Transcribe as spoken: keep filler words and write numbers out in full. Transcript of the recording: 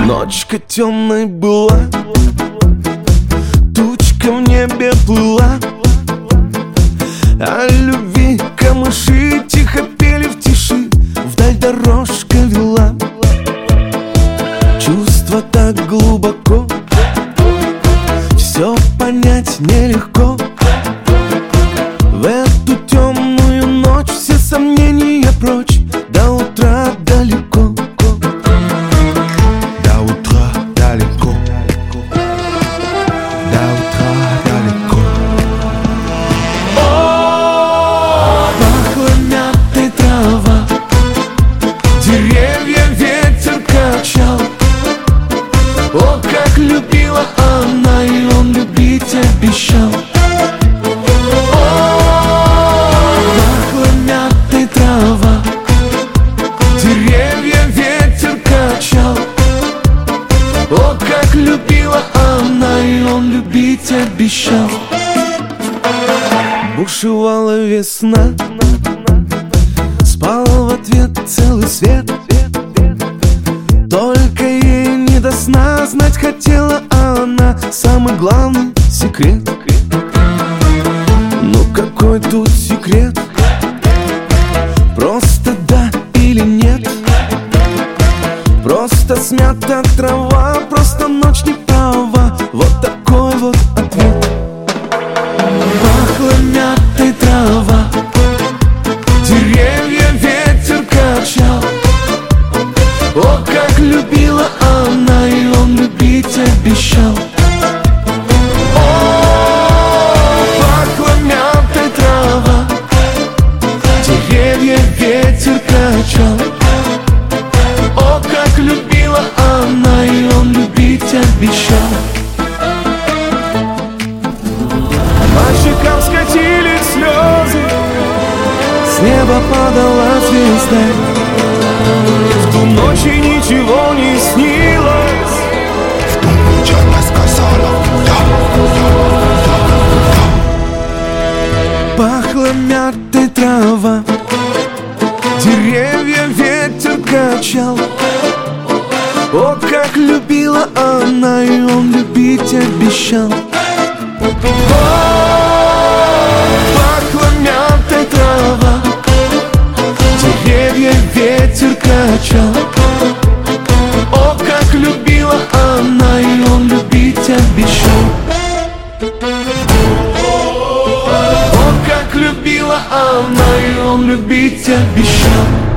Ночка темной была, тучка в небе плыла, о любви камыши тихо пели в тиши, вдаль дорожка вела. Чувство так глубоко, все понять нелегко. В эту темную ночь все сомнения прочь, до утра далеко. До утра далеко. До утра далеко. О, пахла мятой трава, деревья ветер качал. О, как любила она, и он любить обещал. Деревья ветер качал. О, как любила она, и он любить обещал. Бушевала весна, спал в ответ целый свет. Только ей не до сна, знать хотела она самый главный секрет. Ну какой тут секрет? Просто да или нет? Просто смята трава, просто ночь не права. Вот такой вот ответ. Пахла мятой трава, деревья ветер качал. О, как любила она, и он любить обещал. О, пахла мятой трава, деревья ветер качал. О, как любила она, и он любить обещал. По щекам скатились слезы, с неба падала звезда. В ту ночь ей ничего не снилось. В ту ночь она сказала да, да, да. Пахла мятой трава, деревья ветер качал. О, как любила она, и он любить обещал. О, пахла мятой трава, деревья ветер качал. О, как любила она, и он любить обещал. О, как любила она, и он любить обещал.